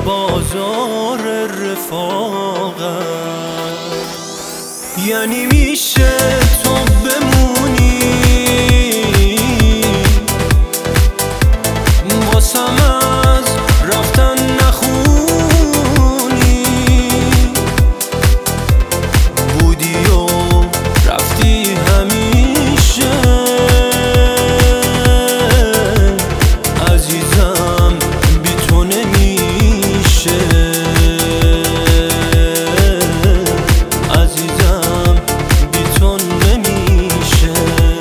بازار رفاقت. یعنی میشه تو بمونی واسم از رفتن نخونی، بودی و رفتی همیشه عزیزم، بی تو نمیشه عزیزم، بی تو نمیشه.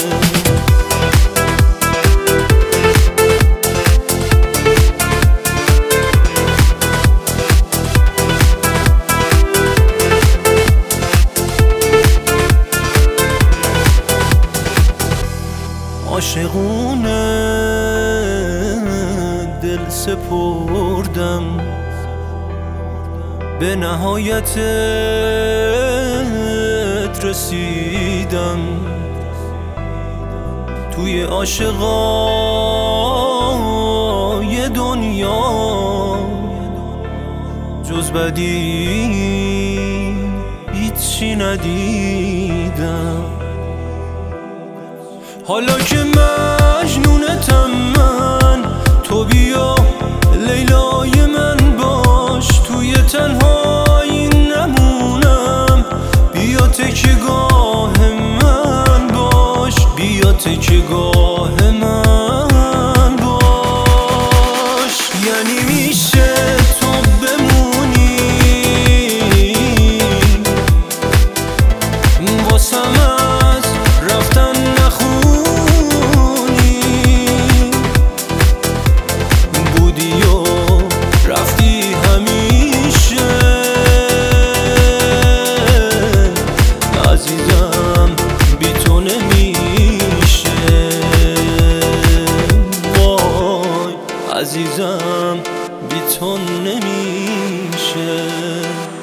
عاشقونه دل سپردم، به نهایتت رسیدم. توی عاشقای دنیا جز بدی هیچی ندیدم. حالا که مجنونتم من، تو بیا لیلای من باش، توی تنهایی نمونم، بیا تکیه‌گاه من باش، بیا تکیه‌گاه من باش. یعنی میشه تو بمونی واسم از رفتن نخونی، بودی و رفتی همیشه عزیزم، بی تو نمیشه. وای عزیزم، بی تو نمیشه.